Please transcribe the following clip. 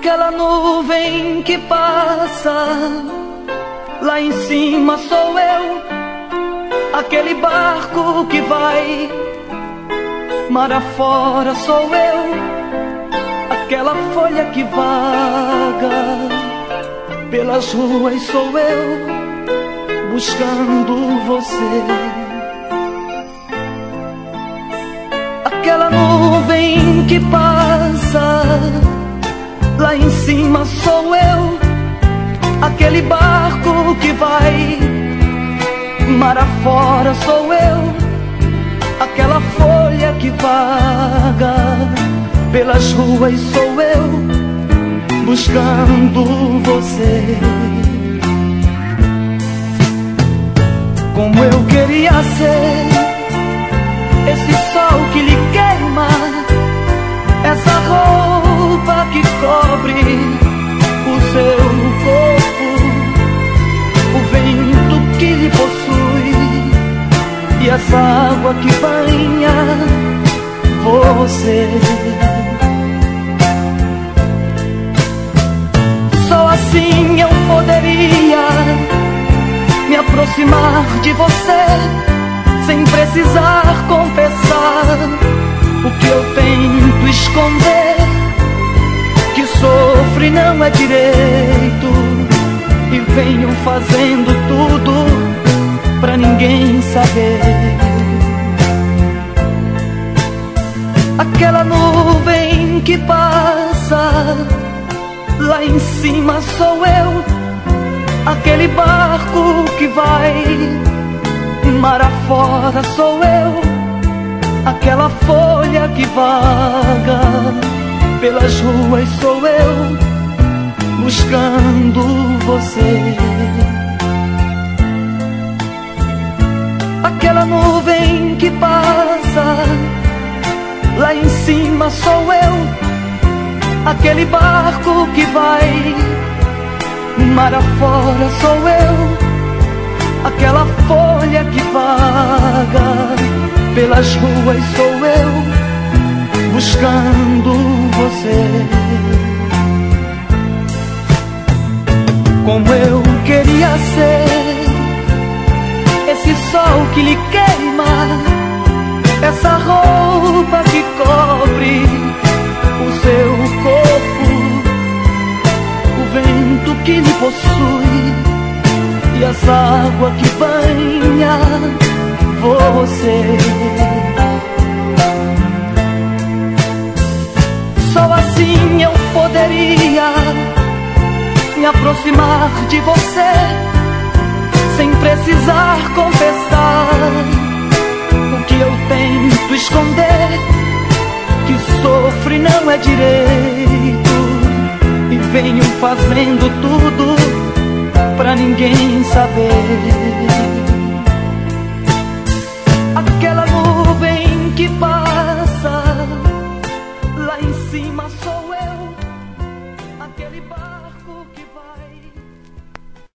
Aquela nuvem que passa, lá em cima sou eu. Aquele barco que vai mar afora sou eu. Aquela folha que vaga pelas ruas sou eu, buscando você. Aquela nuvem que passa, lá em cima sou eu. Aquele barco que vai mar afora sou eu. Aquela folha que vaga pelas ruas sou eu, buscando você. Como eu queria ser esse sol que lhe queima, essa roupa que cobre o seu corpo, o vento que lhe possui e essa água que banha você. Só assim eu poderia me aproximar de você, sem precisar confessar o que eu tento esconder. Que sofre não é direito e venho fazendo tudo pra ninguém saber. Aquela nuvem que passa, lá em cima sou eu. Aquele barco que vai mar afora sou eu. Aquela folha que vaga pelas ruas sou eu, buscando você. Aquela nuvem que passa, lá em cima sou eu. Aquele barco que vai mar afora sou eu. Aquela folha que vaga pelas ruas sou eu, buscando você. Como eu queria ser esse sol que lhe queima, essa roupa que cobre o seu corpo, o vento que lhe possui e essa água que banha você. Só assim eu poderia me aproximar de você, sem precisar confessar o que eu tento esconder. Que sofre não é direito e venho fazendo tudo pra ninguém saber.